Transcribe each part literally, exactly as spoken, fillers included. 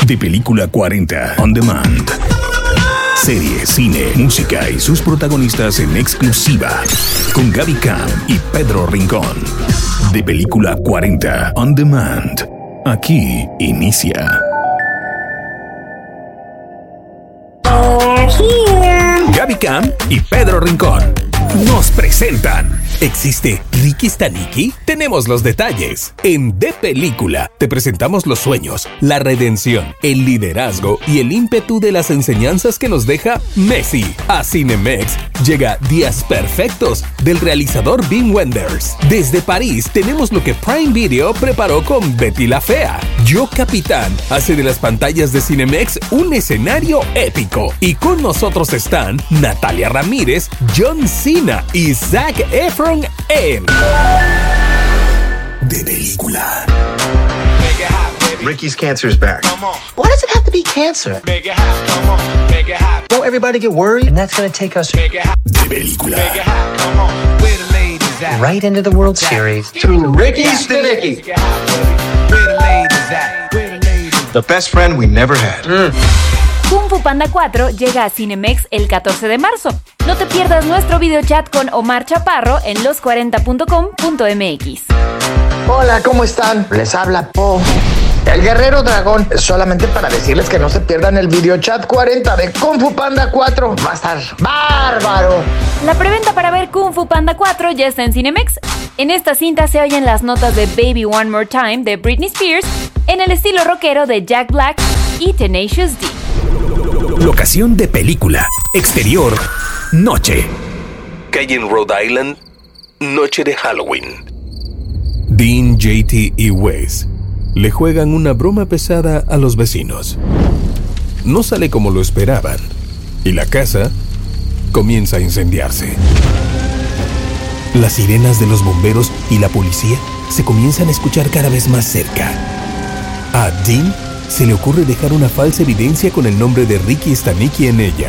De Película cuarenta On Demand. Serie, cine, música y sus protagonistas en exclusiva. Con Gaby Cam y Pedro Rincón. De Película cuarenta On Demand. Aquí inicia. Gaby Cam y Pedro Rincón nos presentan. ¿Existe Ricky Stanicky? Tenemos los detalles. En De Película te presentamos los sueños, la redención, el liderazgo y el ímpetu de las enseñanzas que nos deja Messi. A Cinemex llega Días Perfectos del realizador Wim Wenders. Desde París tenemos lo que Prime Video preparó con Betty la Fea. Yo Capitán hace de las pantallas de Cinemex un escenario épico. Y con nosotros están Natalia Ramírez, John Cena y Zac Efron en De Película. Ricky's cancer is back. Why does it have to be cancer? Don't everybody get worried? And that's going to take us De Película. right into the World Series. To Ricky's the Nicky. The best friend we never had. Mm. Kung Fu Panda cuatro llega a Cinemex el catorce de marzo. No te pierdas nuestro videochat con Omar Chaparro en los cuarenta punto com punto m x. Hola, ¿cómo están? Les habla Po, el Guerrero Dragón. Solamente para decirles que no se pierdan el videochat cuarenta de Kung Fu Panda cuatro. Va a estar bárbaro. La preventa para ver Kung Fu Panda cuatro ya está en Cinemex. En esta cinta se oyen las notas de Baby One More Time de Britney Spears en el estilo rockero de Jack Black y Tenacious D. Locación de película. Exterior. Noche. Calle en Rhode Island. Noche de Halloween. Dean, J T y Wes le juegan una broma pesada a los vecinos. No sale como lo esperaban y la casa comienza a incendiarse. Las sirenas de los bomberos y la policía se comienzan a escuchar cada vez más cerca. A Dean se le ocurre dejar una falsa evidencia con el nombre de Ricky Stanicky en ella.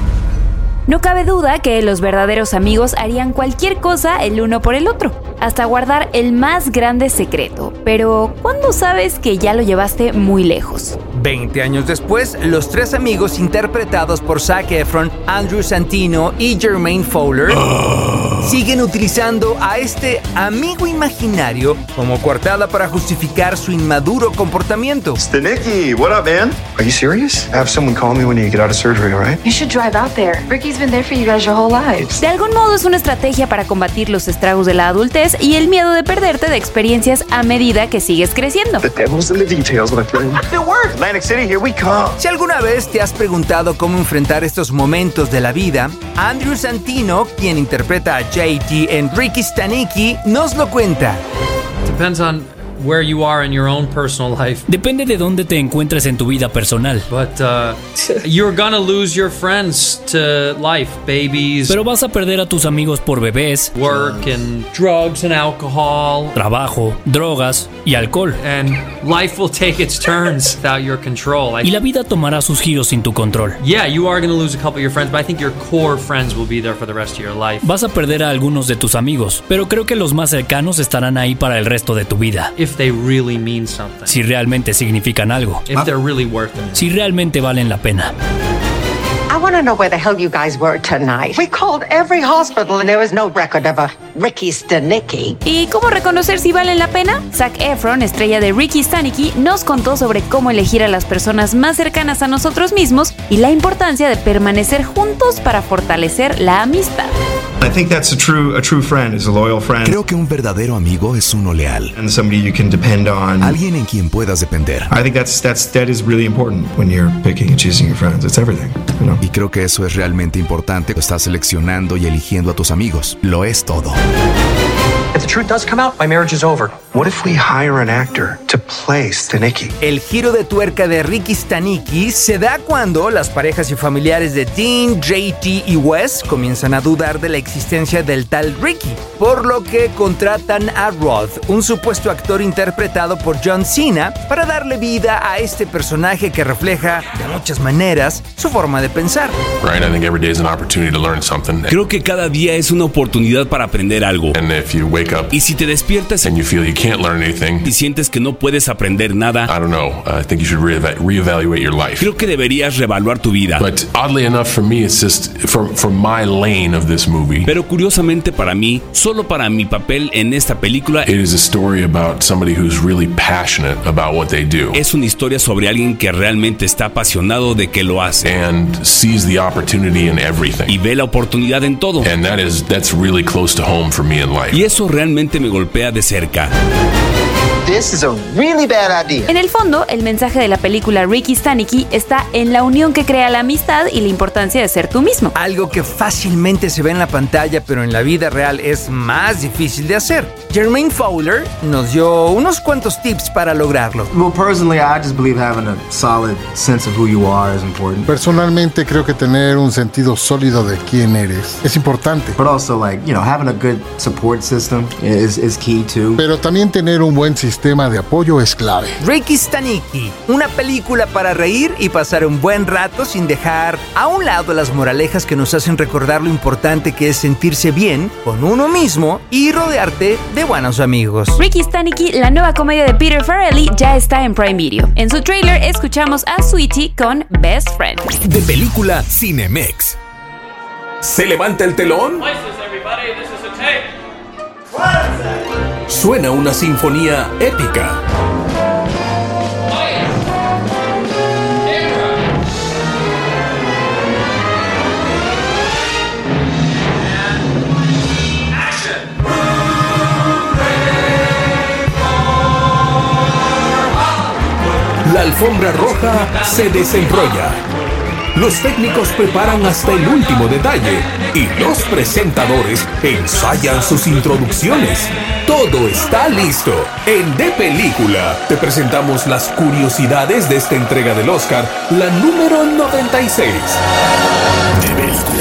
No cabe duda que los verdaderos amigos harían cualquier cosa el uno por el otro, hasta guardar el más grande secreto. Pero, ¿cuándo sabes que ya lo llevaste muy lejos? Veinte años después, los tres amigos interpretados por Zac Efron, Andrew Santino y Jermaine Fowler oh. siguen utilizando a este amigo imaginario como coartada para justificar su inmaduro comportamiento. Stanicky, what up, man? Are you serious? Have someone call me when you get out of surgery, all right? You should drive out there. Ricky's been there for you guys your whole lives. De algún modo es una estrategia para combatir los estragos de la adultez y el miedo de perderte de experiencias a medida que sigues creciendo. The devil's in the details, my friend. It worked. Atlantic City, here we come. Si alguna vez te has preguntado cómo enfrentar estos momentos de la vida, Andrew Santino, quien interpreta a J T en Ricky Stanicky, nos lo cuenta. Depends on where you are in your own personal life. Depende de dónde te encuentres en tu vida personal. But uh, you're gonna lose your friends to life, babies. Pero vas a perder a tus amigos por bebés, work and drugs and alcohol, trabajo, drogas y alcohol. And life will take its turns without your control. I, y la vida tomará sus giros sin tu control. Yeah, you are gonna lose a couple of your friends, but I think your core friends will be there for the rest of your life. Vas a perder a algunos de tus amigos, pero creo que los más cercanos estarán ahí para el resto de tu vida. If they really mean something. Si realmente significan algo. If they're really worth it. Si realmente valen la pena. I want to know where the hell you guys were tonight. We called every hospital and there was no record of a Ricky Stanicky. ¿Y cómo reconocer si valen la pena? Zac Efron, estrella de Ricky Stanicky, nos contó sobre cómo elegir a las personas más cercanas a nosotros mismos y la importancia de permanecer juntos para fortalecer la amistad. I think that's a true a true friend is a loyal friend. Creo que un verdadero amigo es uno leal. And somebody you can depend on. Alguien en quien puedas depender. I think that's that's that is really important when you're picking and choosing your friends. It's everything, you know. Y creo que eso es realmente importante. Estás seleccionando y eligiendo a tus amigos. Lo es todo. If the truth does come out, my marriage is over. What if we hire an actor to play Stanicky? El giro de tuerca de Ricky Stanicky se da cuando las parejas y familiares de Dean, J T y Wes comienzan a dudar de la existencia del tal Ricky, por lo que contratan a Roth, un supuesto actor interpretado por John Cena, para darle vida a este personaje que refleja, de muchas maneras, su forma de pensar. Right, I think every day is an opportunity to learn something. Creo que cada día es una oportunidad para aprender algo. And if you wake up Y si te despiertas and you feel you can't learn anything, y sientes que no puedes aprender nada, I don't know. I think you should re- reevaluate your life. creo que deberías reevaluar tu vida. But oddly enough, for me, it's just for for my lane of this movie. Pero curiosamente para mí, solo para mi papel en esta película, It is a story about somebody who's really passionate about what they do es una historia sobre alguien que realmente está apasionado de que lo hace and sees the opportunity in everything. y ve la oportunidad en todo. And that is that's really close to home for me in life. Y eso realmente me golpea de cerca. This is a really bad idea. En el fondo, el mensaje de la película Ricky Stanicky está en la unión que crea la amistad y la importancia de ser tú mismo. Algo que fácilmente se ve en la pantalla, pero en la vida real es más difícil de hacer. Jermaine Fowler nos dio unos cuantos tips para lograrlo. Well, personally, I just believe having a solid sense of who you are is important. Personalmente creo que tener un sentido sólido de quién eres es importante. But also, like, you know, having a good support system is, is key too. Pero también tener un buen sistema de apoyo es clave. Ricky Stanicky, una película para reír y pasar un buen rato sin dejar a un lado las moralejas que nos hacen recordar lo importante que es sentirse bien con uno mismo y rodearte de buenos amigos. Ricky Stanicky, la nueva comedia de Peter Farrelly, ya está en Prime Video. En su trailer escuchamos a Sweetie con Best Friend. De película Cinemex. ¿Se levanta el telón? Suena una sinfonía épica. La alfombra roja se desenrolla. Los técnicos preparan hasta el último detalle y los presentadores ensayan sus introducciones. Todo está listo. En De Película te presentamos las curiosidades de esta entrega del Oscar, la número noventa y seis. De Película.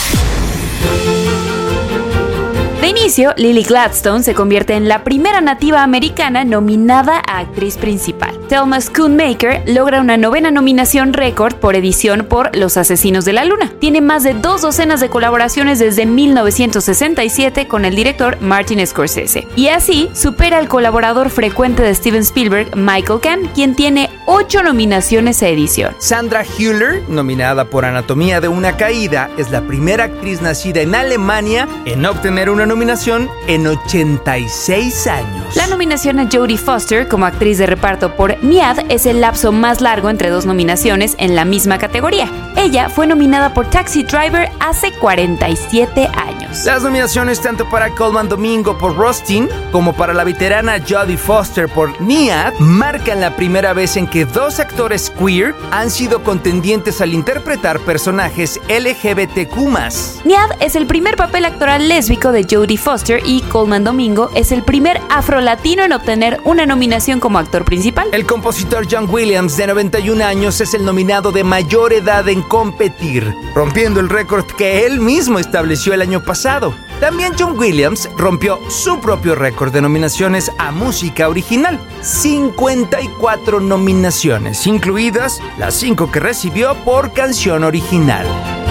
De inicio, Lily Gladstone se convierte en la primera nativa americana nominada a actriz principal. Thelma Schoonmaker logra una novena nominación récord por edición por Los Asesinos de la Luna. Tiene más de dos docenas de colaboraciones desde mil novecientos sesenta y siete con el director Martin Scorsese. Y así supera al colaborador frecuente de Steven Spielberg, Michael Caine, quien tiene ocho nominaciones a edición. Sandra Hüller, nominada por Anatomía de una Caída, es la primera actriz nacida en Alemania en obtener una nominación en ochenta y seis años. La nominación a Jodie Foster como actriz de reparto por Miad es el lapso más largo entre dos nominaciones en la misma categoría. Ella fue nominada por Taxi Driver hace cuarenta y siete años. Las nominaciones tanto para Colman Domingo por Rustin como para la veterana Jodie Foster por Miad marcan la primera vez en que dos actores queer han sido contendientes al interpretar personajes L G B T Q más. Miad es el primer papel actoral lésbico de Jodie Foster y Colman Domingo es el primer afrolatino en obtener una nominación como actor principal. El compositor John Williams, de noventa y un años, es el nominado de mayor edad en competir, rompiendo el récord que él mismo estableció el año pasado. También John Williams rompió su propio récord de nominaciones a música original, cincuenta y cuatro nominaciones, incluidas las cinco que recibió por canción original.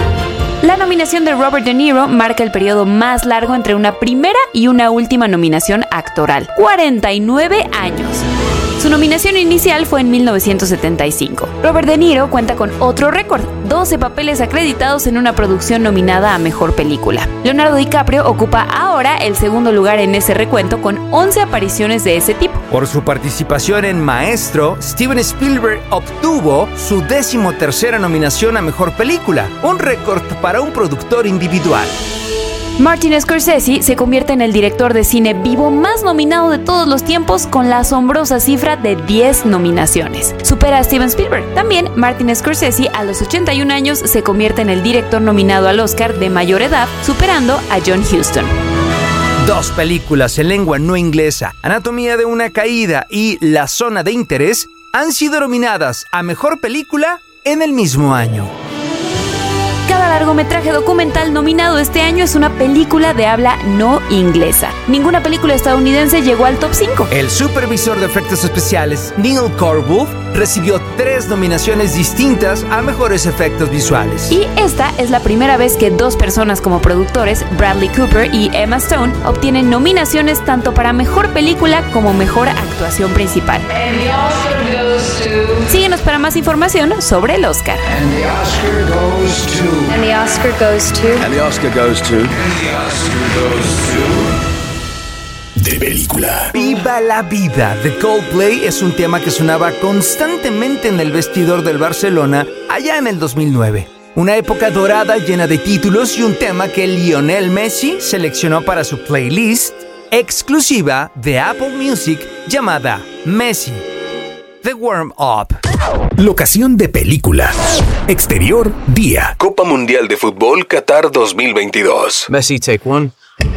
La nominación de Robert De Niro marca el periodo más largo entre una primera y una última nominación actoral, cuarenta y nueve años. Su nominación inicial fue en mil novecientos setenta y cinco. Robert De Niro cuenta con otro récord, doce papeles acreditados en una producción nominada a Mejor Película. Leonardo DiCaprio ocupa ahora el segundo lugar en ese recuento con once apariciones de ese tipo. Por su participación en Maestro, Steven Spielberg obtuvo su decimotercera nominación a Mejor Película, un récord para un productor individual. Martin Scorsese se convierte en el director de cine vivo más nominado de todos los tiempos con la asombrosa cifra de diez nominaciones. Supera a Steven Spielberg. También Martin Scorsese a los ochenta y un años se convierte en el director nominado al Oscar de mayor edad, superando a John Huston. Dos películas en lengua no inglesa, Anatomía de una Caída y La Zona de Interés, han sido nominadas a Mejor Película en el mismo año. Cada largometraje documental nominado este año es una película de habla no inglesa. Ninguna película estadounidense llegó al top cinco. El supervisor de efectos especiales, Neil Cornwell, recibió tres nominaciones distintas a mejores efectos visuales. Y esta es la primera vez que dos personas como productores, Bradley Cooper y Emma Stone, obtienen nominaciones tanto para mejor película como mejor actuación principal. Síguenos para más información sobre el Oscar. And the Oscar goes to. And the Oscar goes to. And the Oscar goes to. And the Oscar goes to. De película. Viva la vida de Coldplay es un tema que sonaba constantemente en el vestidor del Barcelona allá en el dos mil nueve. Una época dorada llena de títulos y un tema que Lionel Messi seleccionó para su playlist exclusiva de Apple Music llamada Messi, The Warm Up. Locación de película. Exterior, día. Copa Mundial de Fútbol Qatar dos mil veintidós. Messi, take one.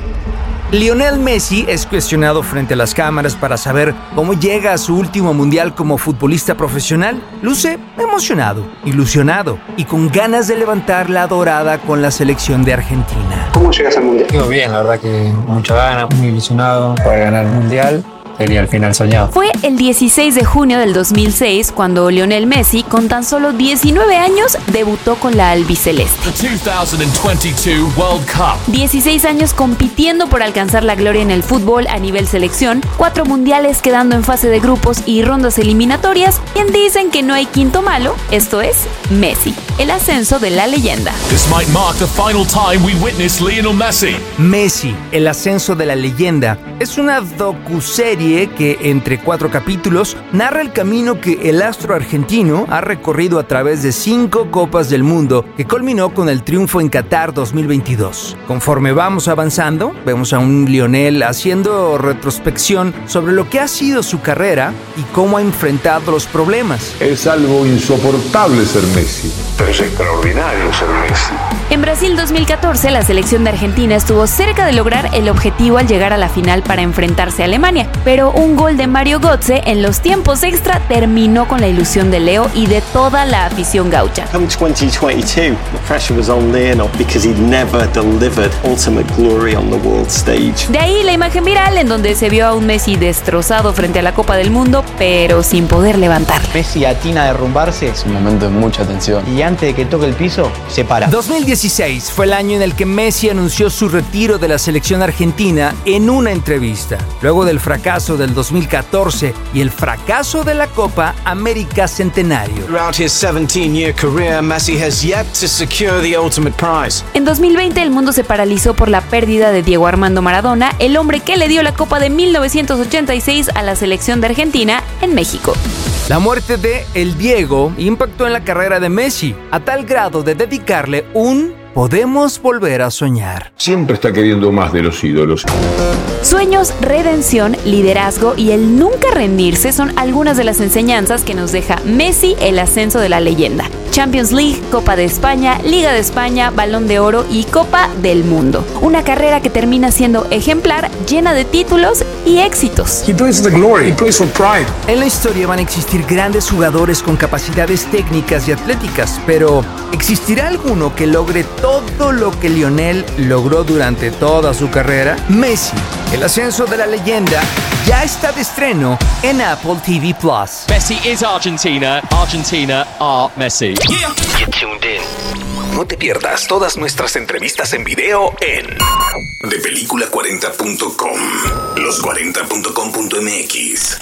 Lionel Messi es cuestionado frente a las cámaras para saber cómo llega a su último mundial como futbolista profesional. Luce emocionado, ilusionado y con ganas de levantar la dorada con la selección de Argentina. ¿Cómo llegas al mundial? Digo bien, la verdad que mucha ganas, muy ilusionado para ganar el mundial. Sería el final soñado. Fue el dieciséis de junio del dos mil seis cuando Lionel Messi, con tan solo diecinueve años, debutó con la albiceleste. The dos mil veintidós World Cup. dieciséis años compitiendo por alcanzar la gloria en el fútbol a nivel selección, cuatro mundiales quedando en fase de grupos y rondas eliminatorias. Quien dicen que no hay quinto malo, esto es Messi, el ascenso de la leyenda. This might mark the final time we witness Lionel Messi. Messi, el ascenso de la leyenda, es una docuserie que, entre cuatro capítulos, narra el camino que el astro argentino ha recorrido a través de cinco Copas del Mundo, que culminó con el triunfo en Qatar dos mil veintidós. Conforme vamos avanzando, vemos a un Lionel haciendo retrospección sobre lo que ha sido su carrera y cómo ha enfrentado los problemas. Es algo insoportable ser Messi, pero es extraordinario ser Messi. En Brasil dos mil catorce, la selección de Argentina estuvo cerca de lograr el objetivo al llegar a la final para enfrentarse a Alemania, pero un gol de Mario Götze en los tiempos extra terminó con la ilusión de Leo y de toda la afición gaucha. Come twenty twenty-two, the pressure was on Lionel because he'd never delivered ultimate glory on the world stage. De ahí la imagen viral en donde se vio a un Messi destrozado frente a la Copa del Mundo, pero sin poder levantar. Messi atina a derrumbarse. Es un momento de mucha tensión. Y antes de que toque el piso, se para. dos mil dieciséis fue el año en el que Messi anunció su retiro de la selección argentina en una entrevista. Luego del fracaso del dos mil catorce y el fracaso de la Copa América Centenario. Throughout his seventeen-year career, Messi has yet to secure the ultimate prize. En dos mil veinte el mundo se paralizó por la pérdida de Diego Armando Maradona, el hombre que le dio la Copa de mil novecientos ochenta y seis a la selección de Argentina en México. La muerte de El Diego impactó en la carrera de Messi, a tal grado de dedicarle un Podemos volver a soñar. Siempre está queriendo más de los ídolos. Sueños, redención, liderazgo y el nunca rendirse son algunas de las enseñanzas que nos deja Messi, el ascenso de la leyenda. Champions League, Copa de España, Liga de España, Balón de Oro y Copa del Mundo. Una carrera que termina siendo ejemplar, llena de títulos y éxitos. He plays for the glory, he plays for pride. En la historia van a existir grandes jugadores con capacidades técnicas y atléticas, pero ¿existirá alguno que logre todo lo que Lionel logró durante toda su carrera? Messi, el ascenso de la leyenda, ya está de estreno en Apple T V Plus. Messi is Argentina, Argentina are Messi. Yeah. Get tuned in. No te pierdas todas nuestras entrevistas en video en de película cuarenta punto com, los cuarenta punto com punto m x.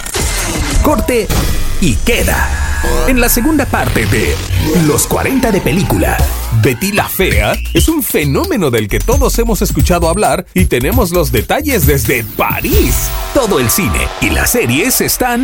Corte y queda. En la segunda parte de Los cuarenta de película, Betty la Fea es un fenómeno del que todos hemos escuchado hablar y tenemos los detalles desde París. Todo el cine y las series están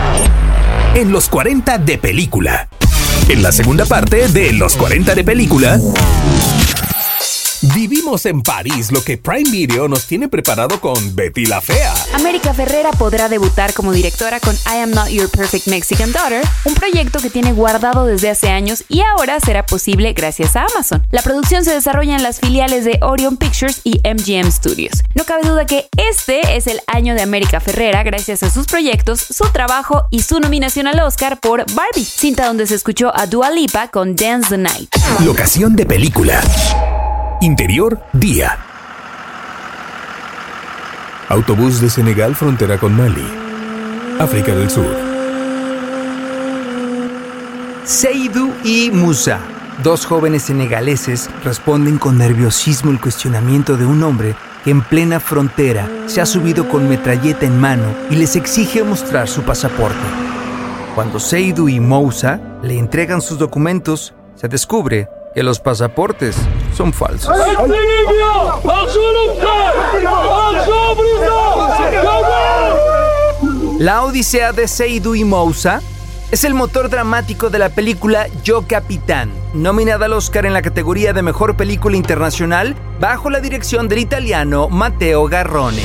en Los cuarenta de película. En la segunda parte de Los cuarenta de película, Vivimos en París lo que Prime Video nos tiene preparado con Betty la Fea. América Ferrera podrá debutar como directora con I Am Not Your Perfect Mexican Daughter, un proyecto que tiene guardado desde hace años y ahora será posible gracias a Amazon. La producción se desarrolla en las filiales de Orion Pictures y M G M Studios. No cabe duda que este es el año de América Ferrera gracias a sus proyectos, su trabajo y su nominación al Oscar por Barbie, cinta donde se escuchó a Dua Lipa con Dance the Night. Locación de película. Interior, día. Autobús de Senegal, frontera con Mali, África del Sur. Seydou y Moussa, dos jóvenes senegaleses, responden con nerviosismo el cuestionamiento de un hombre que en plena frontera se ha subido con metralleta en mano y les exige mostrar su pasaporte. Cuando Seydou y Moussa le entregan sus documentos, se descubre que los pasaportes son falsos. La odisea de Seydou y Moussa es el motor dramático de la película Yo Capitán, nominada al Oscar en la categoría de Mejor Película Internacional bajo la dirección del italiano Matteo Garrone.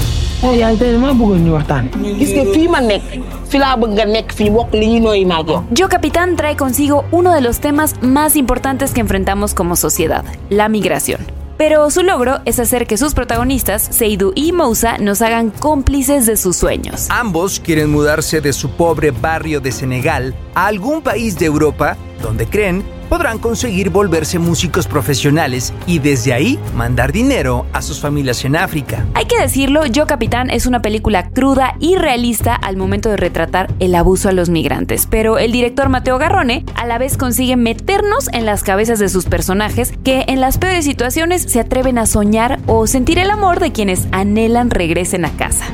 Yo Capitán trae consigo uno de los temas más importantes que enfrentamos como sociedad, la migración. Pero su logro es hacer que sus protagonistas, Seydou y Moussa, nos hagan cómplices de sus sueños. Ambos quieren mudarse de su pobre barrio de Senegal a algún país de Europa donde creen podrán conseguir volverse músicos profesionales y desde ahí mandar dinero a sus familias en África. Hay que decirlo, Yo Capitán es una película cruda y realista al momento de retratar el abuso a los migrantes, pero el director Matteo Garrone a la vez consigue meternos en las cabezas de sus personajes que en las peores situaciones se atreven a soñar o sentir el amor de quienes anhelan regresen a casa.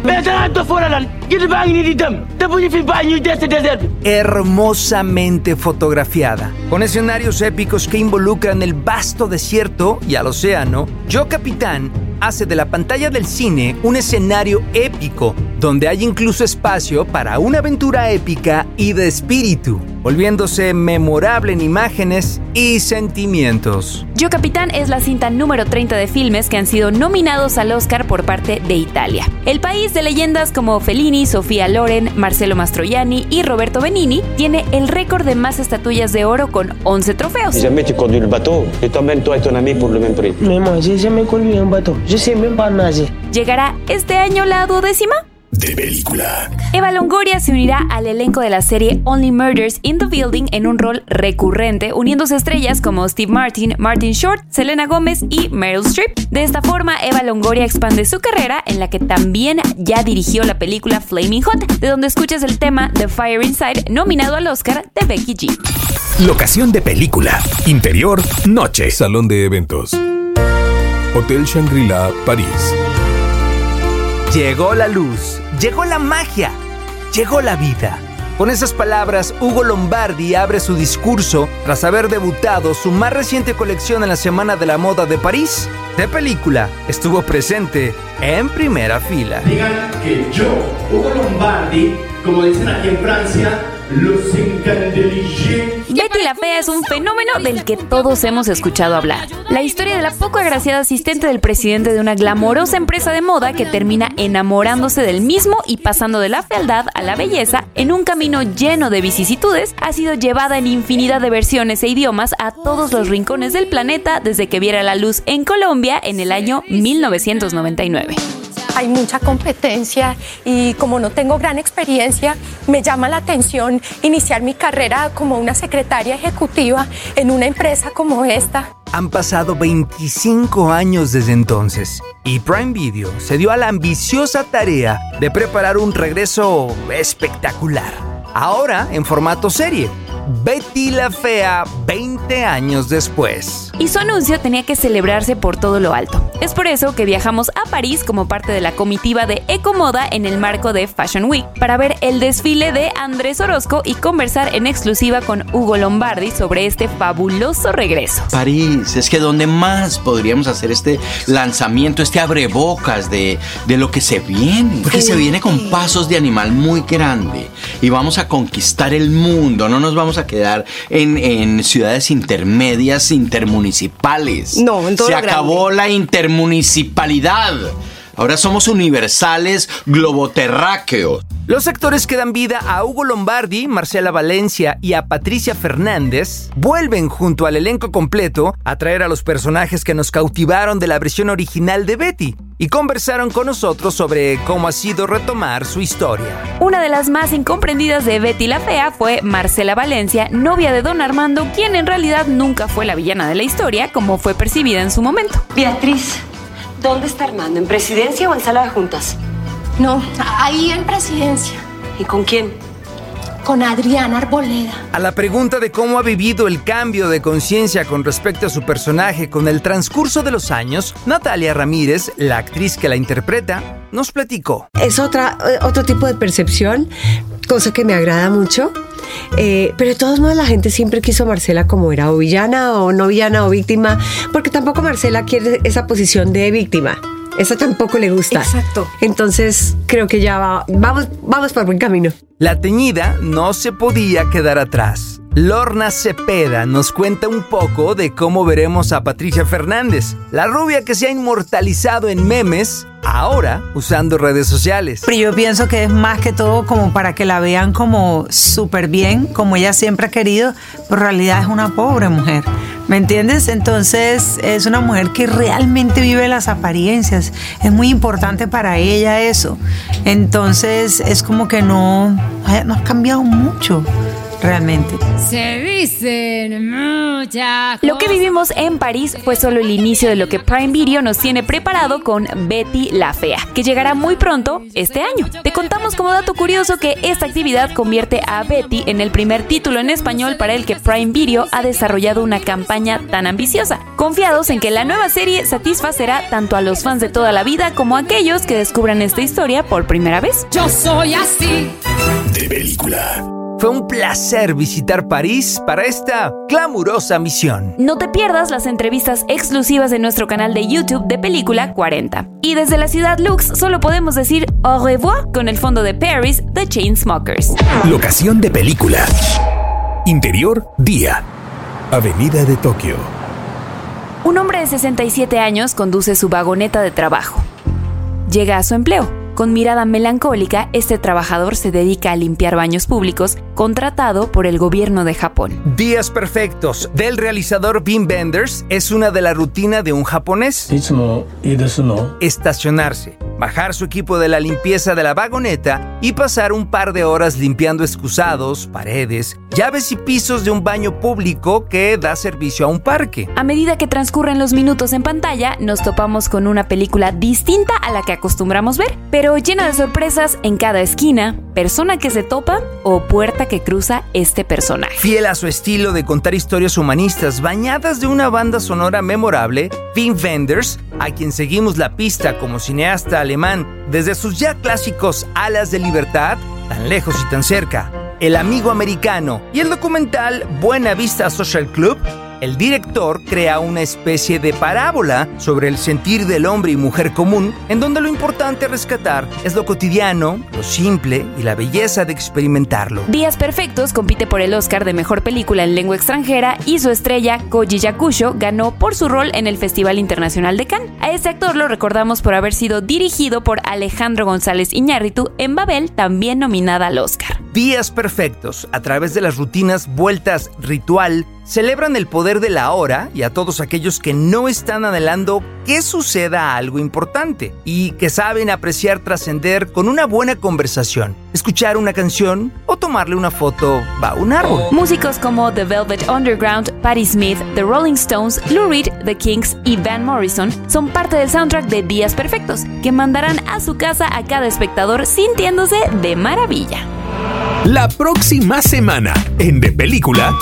Hermosamente fotografiada, con escenarios épicos que involucran el vasto desierto y al océano, Yo Capitán hace de la pantalla del cine un escenario épico, donde hay incluso espacio para una aventura épica y de espíritu, volviéndose memorable en imágenes y sentimientos. Yo Capitán es la cinta número treinta de filmes que han sido nominados al Oscar por parte de Italia. El país de leyendas como Fellini, Sofía Loren, Marcello Mastroianni y Roberto Benigni tiene el récord de más estatuillas de oro con once trofeos. Jamais tu conduis le bateau et t'emmènes toi et ton ami pour le même prix. Mais moi, j'ai jamais conduit un bateau. Je sais même pas nager. ¿Llegará este año la duodécima? De película. Eva Longoria se unirá al elenco de la serie Only Murders in the Building en un rol recurrente, uniéndose estrellas como Steve Martin, Martin Short, Selena Gómez y Meryl Streep. De esta forma, Eva Longoria expande su carrera, en la que también ya dirigió la película Flaming Hot, de donde escuchas el tema The Fire Inside, nominado al Oscar de Becky G. Locación de película. Interior, noche. Salón de eventos. Hotel Shangri-La, París. Llegó la luz, llegó la magia, llegó la vida. Con esas palabras, Ugo Lombardi abre su discurso tras haber debutado su más reciente colección en la Semana de la Moda de París. De película, estuvo presente en primera fila. Digan que yo, Ugo Lombardi, como dicen aquí en Francia, los encandeligé. Betty la Fea es un fenómeno del que todos hemos escuchado hablar. La historia de la poco agraciada asistente del presidente de una glamorosa empresa de moda que termina enamorándose del mismo y pasando de la fealdad a la belleza en un camino lleno de vicisitudes ha sido llevada en infinidad de versiones e idiomas a todos los rincones del planeta desde que viera la luz en Colombia en el año mil novecientos noventa y nueve. Hay mucha competencia y como no tengo gran experiencia, me llama la atención iniciar mi carrera como una secretaria ejecutiva en una empresa como esta. Han pasado veinticinco años desde entonces y Prime Video se dio a la ambiciosa tarea de preparar un regreso espectacular. Ahora en formato serie. Betty la Fea veinte años después. Y su anuncio tenía que celebrarse por todo lo alto. Es por eso que viajamos a París como parte de la comitiva de Ecomoda en el marco de Fashion Week para ver el desfile de Andrés Orozco y conversar en exclusiva con Ugo Lombardi sobre este fabuloso regreso. París, es que ¿dónde más podríamos hacer este lanzamiento, este abrebocas de, de lo que se viene? Porque se viene con pasos de animal muy grande y vamos a conquistar el mundo, no nos vamos a quedar en, en ciudades intermedias intermunicipales. No, en todo Se lo acabó grande. la intermunicipalidad. Ahora somos universales globoterráqueos. Los actores que dan vida a Hugo Lombardi, Marcela Valencia y a Patricia Fernández vuelven junto al elenco completo a traer a los personajes que nos cautivaron de la versión original de Betty y conversaron con nosotros sobre cómo ha sido retomar su historia. Una de las más incomprendidas de Betty la Fea fue Marcela Valencia, novia de Don Armando, quien en realidad nunca fue la villana de la historia como fue percibida en su momento. Beatriz, ¿dónde está Armando? ¿En presidencia o en sala de juntas? No, ahí en presidencia. ¿Y con quién? Con Adriana Arboleda. A la pregunta de cómo ha vivido el cambio de conciencia con respecto a su personaje con el transcurso de los años, Natalia Ramírez, la actriz que la interpreta, nos platicó. Es otra, otro tipo de percepción, cosa que me agrada mucho. Eh, pero de todos modos la gente siempre quiso a Marcela como era, o villana o no villana o víctima, porque tampoco Marcela quiere esa posición de víctima. Esa tampoco le gusta. Exacto. Entonces creo que ya va, vamos, vamos por buen camino. La teñida no se podía quedar atrás. Lorna Cepeda nos cuenta un poco de cómo veremos a Patricia Fernández, la rubia que se ha inmortalizado en memes, ahora usando redes sociales. Pero yo pienso que es más que todo como para que la vean como súper bien, como ella siempre ha querido, pero en realidad es una pobre mujer, ¿me entiendes? Entonces es una mujer que realmente vive las apariencias, es muy importante para ella eso. Entonces es como que no, no ha cambiado mucho. Realmente. Se dicen muchas cosas. Lo que vivimos en París fue solo el inicio de lo que Prime Video nos tiene preparado con Betty la Fea, que llegará muy pronto este año. Te contamos como dato curioso que esta actividad convierte a Betty en el primer título en español para el que Prime Video ha desarrollado una campaña tan ambiciosa, confiados en que la nueva serie satisfacerá tanto a los fans de toda la vida como a aquellos que descubran esta historia por primera vez. Yo soy así. De película. Fue un placer visitar París para esta glamurosa misión. No te pierdas las entrevistas exclusivas de nuestro canal de YouTube de Película cuarenta. Y desde la ciudad Lux solo podemos decir au revoir con el fondo de Paris, The Chainsmokers. Locación de película. Interior, día. Avenida de Tokio. Un hombre de sesenta y siete años conduce su vagoneta de trabajo. Llega a su empleo. Con mirada melancólica, este trabajador se dedica a limpiar baños públicos, contratado por el gobierno de Japón. Días perfectos del realizador Wim Wenders es una de la rutina de un japonés. Estacionarse, bajar su equipo de la limpieza de la vagoneta y pasar un par de horas limpiando excusados, paredes, llaves y pisos de un baño público que da servicio a un parque. A medida que transcurren los minutos en pantalla, nos topamos con una película distinta a la que acostumbramos ver, pero llena de sorpresas en cada esquina, persona que se topa o puerta que cruza este personaje. Fiel a su estilo de contar historias humanistas bañadas de una banda sonora memorable, Wim Wenders, a quien seguimos la pista como cineasta alemán desde sus ya clásicos Alas de Libertad, Tan lejos y tan cerca, El amigo americano y el documental Buena Vista Social Club, el director crea una especie de parábola sobre el sentir del hombre y mujer común, en donde lo importante a rescatar es lo cotidiano, lo simple y la belleza de experimentarlo. Días Perfectos compite por el Oscar de Mejor Película en Lengua Extranjera y su estrella, Koji Yakusho, ganó por su rol en el Festival Internacional de Cannes. A este actor lo recordamos por haber sido dirigido por Alejandro González Iñárritu en Babel, también nominada al Oscar. Días Perfectos, a través de las rutinas vueltas ritual, celebran el poder de la hora y a todos aquellos que no están anhelando que suceda algo importante y que saben apreciar trascender con una buena conversación, escuchar una canción o tomarle una foto a un árbol. Músicos como The Velvet Underground, Patti Smith, The Rolling Stones, Lou Reed, The Kinks y Van Morrison son parte del soundtrack de Días Perfectos, que mandarán a su casa a cada espectador sintiéndose de maravilla. La próxima semana, en De Película,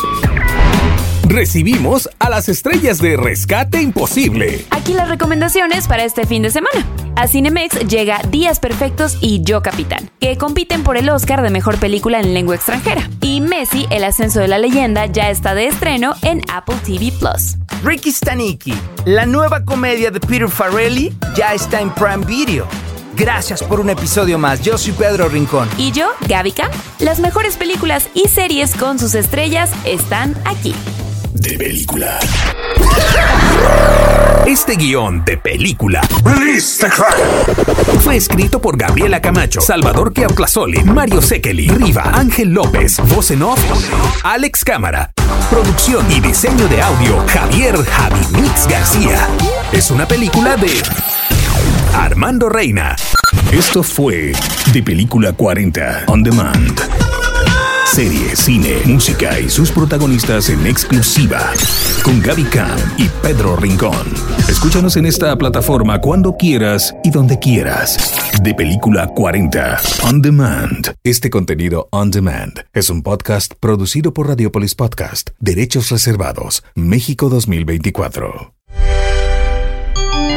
recibimos a las estrellas de Rescate Imposible. Aquí las recomendaciones para este fin de semana. A Cinemex llega Días Perfectos y Yo Capitán, que compiten por el Oscar de Mejor Película en Lengua Extranjera. Y Messi, el ascenso de la leyenda, ya está de estreno en Apple T V Plus. Ricky Stanicky, la nueva comedia de Peter Farrelly, ya está en Prime Video. Gracias por un episodio más. Yo soy Pedro Rincón. Y yo, Gaby Cam. Las mejores películas y series con sus estrellas están aquí. de película. Este guión de película fue escrito por Gabriela Camacho, Salvador Queautlazoli, Mario Sekeli, Riva, Ángel López, voz en off, Alex Cámara. Producción y diseño de audio, Javier Javimix García. Es una película de Armando Reina. Esto fue De Película cuarenta On Demand. Serie, cine, música y sus protagonistas en exclusiva con Gaby Cam y Pedro Rincón. Escúchanos en esta plataforma cuando quieras y donde quieras. De Película cuarenta On Demand. Este contenido On Demand es un podcast producido por Radiopolis Podcast. Derechos reservados. México dos mil veinticuatro.